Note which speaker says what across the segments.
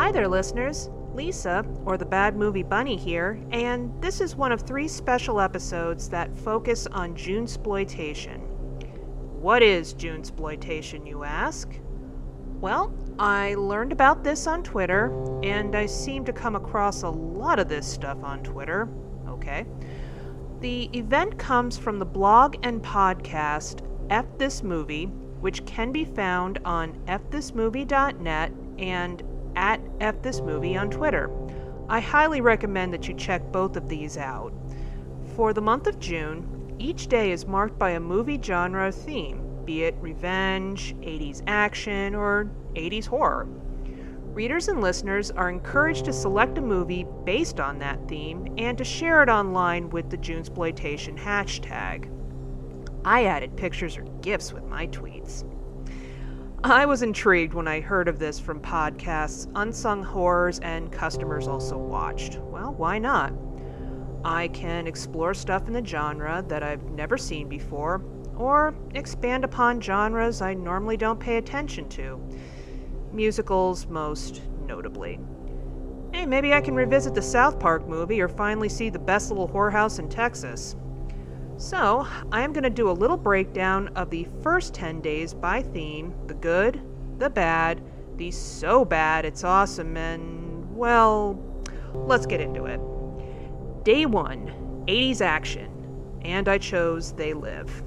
Speaker 1: Hi there, listeners. Lisa, or the Bad Movie Bunny here, and this is one of 3 special episodes that focus on Junesploitation. What is Junesploitation, you ask? Well, I learned about this on Twitter, and I seem to come across a lot of this stuff on Twitter. Okay. The event comes from the blog and podcast F This Movie, which can be found on fthismovie.net and at fthismovie on Twitter. I highly recommend that you check both of these out. For the month of June, each day is marked by a movie genre theme, be it revenge, 80s action, or 80s horror. Readers and listeners are encouraged to select a movie based on that theme and to share it online with the Junesploitation hashtag. I added pictures or GIFs with my tweets. I was intrigued when I heard of this from podcasts, Unsung Horrors, and customers also watched. Well, why not? I can explore stuff in the genre that I've never seen before, or expand upon genres I normally don't pay attention to. Musicals, most notably. Hey, maybe I can revisit the South Park movie or finally see the best little whorehouse in Texas. So, I am going to do a little breakdown of the first 10 days by theme, the good, the bad, the so bad it's awesome, and, well, let's get into it. Day 1, 80s action, and I chose They Live.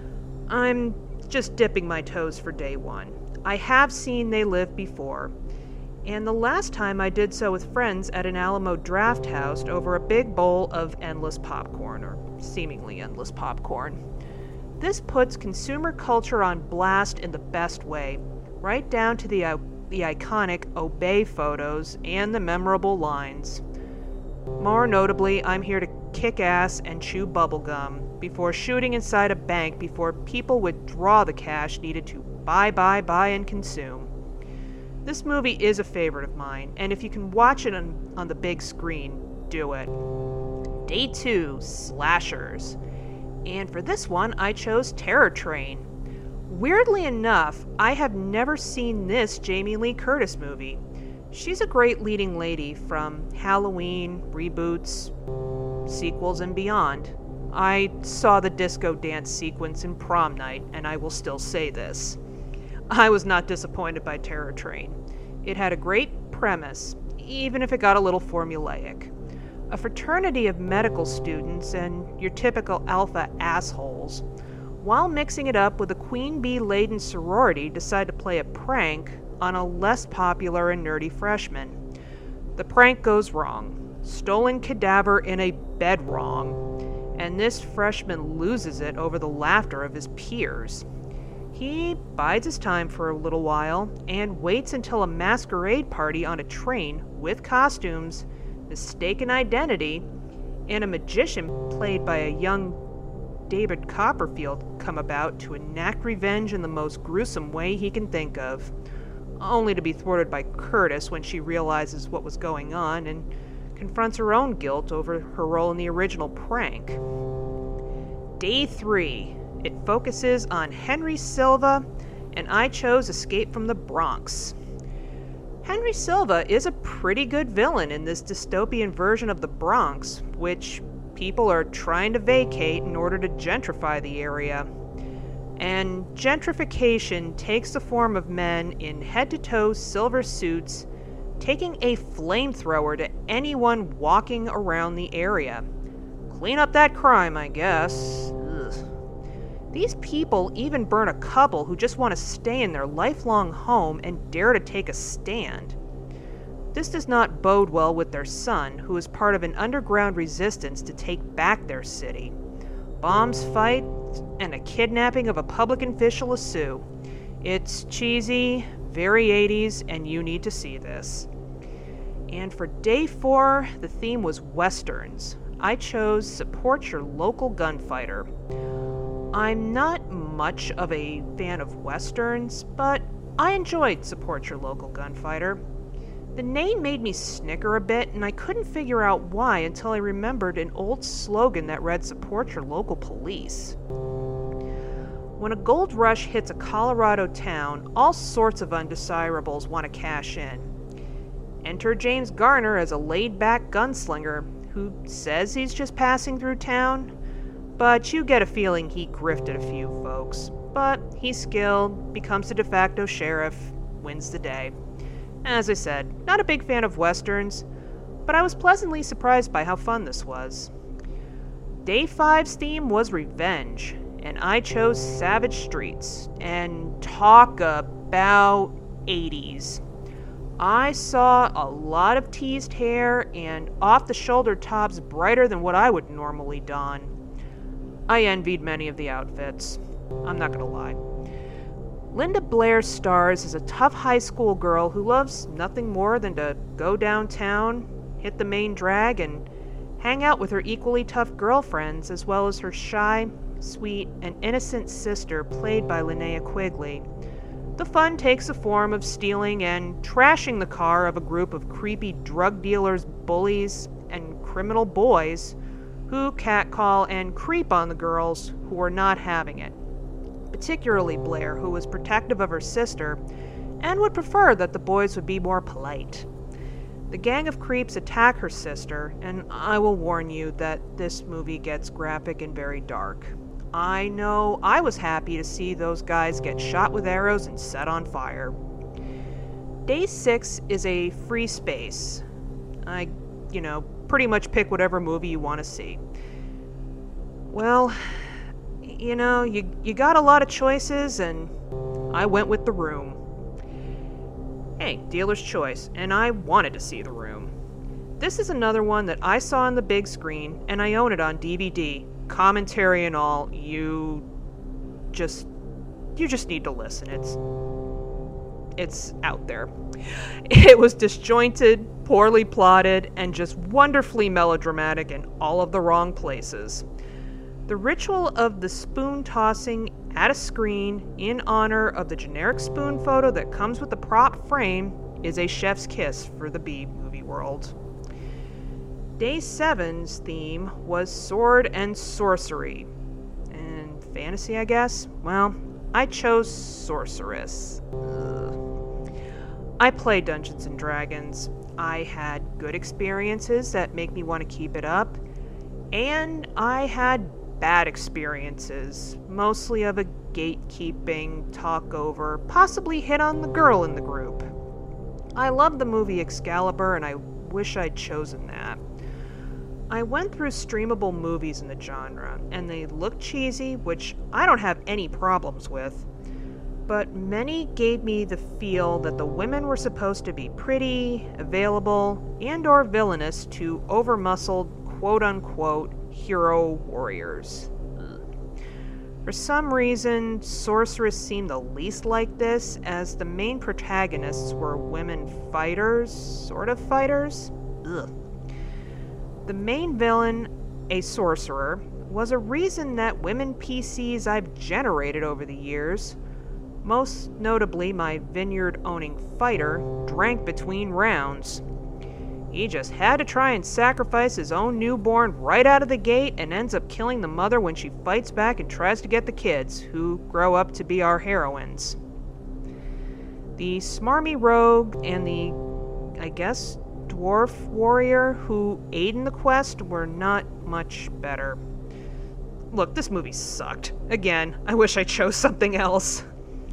Speaker 1: I'm just dipping my toes for day 1. I have seen They Live before, and the last time I did so with friends at an Alamo Draft House over a big bowl of endless popcorn, or seemingly endless popcorn. This puts consumer culture on blast in the best way, right down to the iconic Obey photos and the memorable lines. More notably, I'm here to kick ass and chew bubblegum before shooting inside a bank before people would draw the cash needed to buy, and consume. This movie is a favorite of mine, and if you can watch it on the big screen, do it. Day 2, slashers. And for this one, I chose Terror Train. Weirdly enough, I have never seen this Jamie Lee Curtis movie. She's a great leading lady from Halloween, reboots, sequels, and beyond. I saw the disco dance sequence in Prom Night, and I will still say this. I was not disappointed by Terror Train. It had a great premise, even if it got a little formulaic. A fraternity of medical students and your typical alpha assholes, while mixing it up with a queen bee-laden sorority, decide to play a prank on a less popular and nerdy freshman. The prank goes wrong. Stolen cadaver in a bed wrong. And this freshman loses it over the laughter of his peers. He bides his time for a little while and waits until a masquerade party on a train with costumes, mistaken identity, and a magician played by a young David Copperfield come about to enact revenge in the most gruesome way he can think of, only to be thwarted by Curtis when she realizes what was going on and confronts her own guilt over her role in the original prank. Day 3. It focuses on Henry Silva, and I chose Escape from the Bronx. Henry Silva is a pretty good villain in this dystopian version of the Bronx, which people are trying to vacate in order to gentrify the area. And gentrification takes the form of men in head-to-toe silver suits taking a flamethrower to anyone walking around the area. Clean up that crime, I guess. Ugh. These people even burn a couple who just want to stay in their lifelong home and dare to take a stand. This does not bode well with their son, who is part of an underground resistance to take back their city. Bombs fight, and a kidnapping of a public official ensue. It's cheesy, very 80s, and you need to see this. And for day 4, the theme was Westerns. I chose Support Your Local Gunfighter. I'm not much of a fan of Westerns, but I enjoyed Support Your Local Gunfighter. The name made me snicker a bit, and I couldn't figure out why until I remembered an old slogan that read, "Support your local police." When a gold rush hits a Colorado town, all sorts of undesirables want to cash in. Enter James Garner as a laid-back gunslinger who says he's just passing through town, but you get a feeling he grifted a few folks. But he's skilled, becomes the de facto sheriff, wins the day. As I said, not a big fan of westerns, but I was pleasantly surprised by how fun this was. Day 5's theme was revenge, and I chose Savage Streets, and talk about 80s. I saw a lot of teased hair and off-the-shoulder tops brighter than what I would normally don. I envied many of the outfits. I'm not gonna lie. Linda Blair stars as a tough high school girl who loves nothing more than to go downtown, hit the main drag, and hang out with her equally tough girlfriends, as well as her shy, sweet, and innocent sister played by Linnea Quigley. The fun takes the form of stealing and trashing the car of a group of creepy drug dealers, bullies, and criminal boys who catcall and creep on the girls who are not having it. Particularly Blair, who was protective of her sister and would prefer that the boys would be more polite. The gang of creeps attack her sister, and I will warn you that this movie gets graphic and very dark. I know I was happy to see those guys get shot with arrows and set on fire. Day 6 is a free space. Pretty much pick whatever movie you want to see. Well, you got a lot of choices, and I went with The Room. Hey, dealer's choice, and I wanted to see The Room. This is another one that I saw on the big screen, and I own it on DVD. Commentary and all, you just need to listen. It's out there. It was disjointed, poorly plotted, and just wonderfully melodramatic in all of the wrong places. The ritual of the spoon tossing at a screen in honor of the generic spoon photo that comes with the prop frame is a chef's kiss for the B-movie world. Day 7's theme was sword and sorcery. And fantasy, I guess? Well, I chose sorceress. I play Dungeons & Dragons. I had good experiences that make me want to keep it up. And I had bad experiences, mostly of a gatekeeping, talk over, possibly hit on the girl in the group. I love the movie Excalibur, and I wish I'd chosen that. I went through streamable movies in the genre, and they look cheesy, which I don't have any problems with, but many gave me the feel that the women were supposed to be pretty, available, and/or villainous to over-muscled, quote-unquote, hero warriors. For some reason, Sorceress seemed the least like this, as the main protagonists were women fighters, sort of fighters. The main villain, a sorcerer, was a reason that women PCs I've generated over the years, most notably my vineyard-owning fighter, drank between rounds. He just had to try and sacrifice his own newborn right out of the gate and ends up killing the mother when she fights back and tries to get the kids, who grow up to be our heroines. The smarmy rogue and the, dwarf warrior who aid in the quest were not much better. Look, this movie sucked. Again, I wish I chose something else.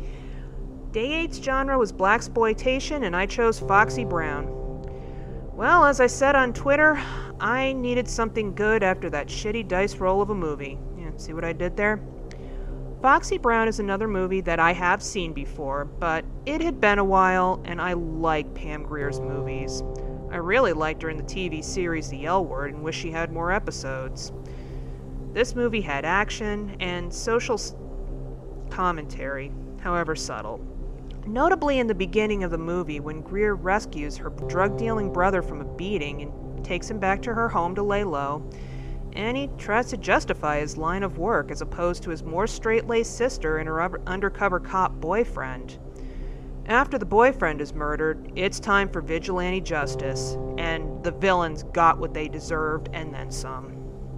Speaker 1: Day 8's genre was blaxploitation, and I chose Foxy Brown. Well, as I said on Twitter, I needed something good after that shitty dice roll of a movie. Yeah, see what I did there? Foxy Brown is another movie that I have seen before, but it had been a while, and I like Pam Grier's movies. I really liked her in the TV series The L Word and wish she had more episodes. This movie had action and social commentary, however subtle. Notably in the beginning of the movie, when Grier rescues her drug-dealing brother from a beating and takes him back to her home to lay low, and he tries to justify his line of work as opposed to his more straight-laced sister and her undercover cop boyfriend. After the boyfriend is murdered, it's time for vigilante justice, and the villains got what they deserved and then some.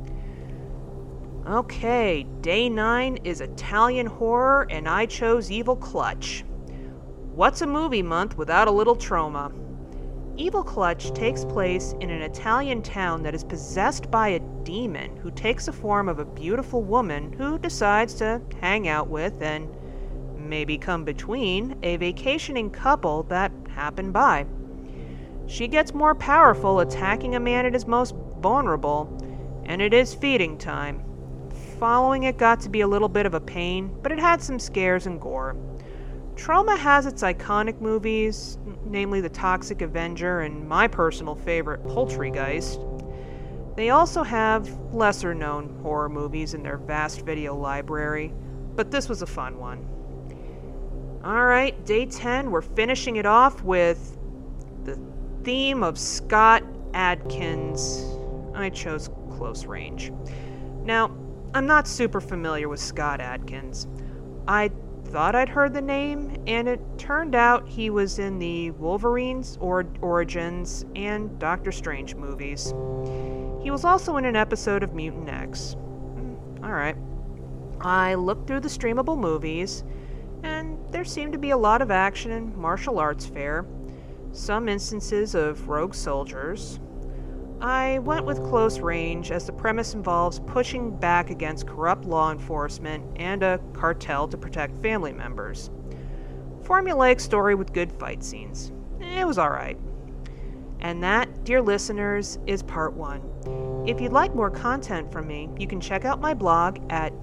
Speaker 1: Okay, Day 9 is Italian horror, and I chose Evil Clutch. What's a movie month without a little trauma? Evil Clutch takes place in an Italian town that is possessed by a demon who takes the form of a beautiful woman who decides to hang out with and maybe come between a vacationing couple that happen by. She gets more powerful, attacking a man at his most vulnerable, and it is feeding time. Following it got to be a little bit of a pain, but it had some scares and gore. Troma has its iconic movies, namely The Toxic Avenger and my personal favorite, Poultrygeist. They also have lesser-known horror movies in their vast video library, but this was a fun one. Alright, day 10, we're finishing it off with the theme of Scott Adkins. I chose Close Range. Now, I'm not super familiar with Scott Adkins. I thought I'd heard the name, and it turned out he was in the Wolverine's Origins and Doctor Strange movies. He was also in an episode of Mutant X. Alright. I looked through the streamable movies, and there seemed to be a lot of action and martial arts fare, some instances of rogue soldiers. I went with Close Range as the premise involves pushing back against corrupt law enforcement and a cartel to protect family members. Formulaic story with good fight scenes. It was alright. And that, dear listeners, is part 1. If you'd like more content from me, you can check out my blog at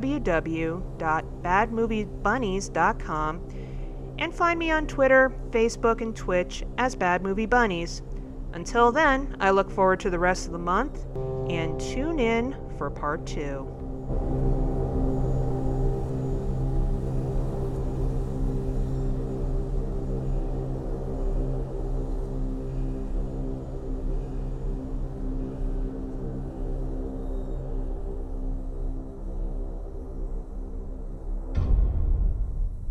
Speaker 1: www.badmoviebunnies.com and find me on Twitter, Facebook, and Twitch as Bad Movie Bunnies. Until then, I look forward to the rest of the month, and tune in for part 2.